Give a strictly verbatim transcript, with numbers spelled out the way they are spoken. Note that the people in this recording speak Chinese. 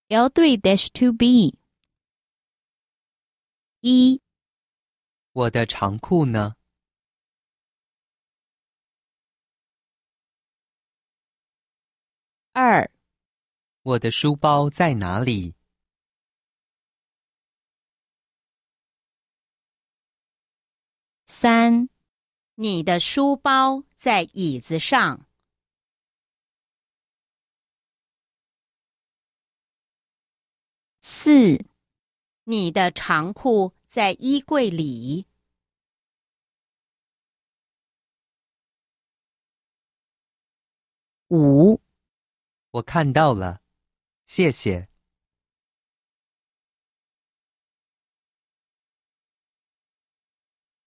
L 三 two B 一、 我的长裤呢？ 二、 我的书包在哪里？ 三、 你的书包在椅子上。 四、 你的长裤在衣柜里。 五。 我看到了，谢谢。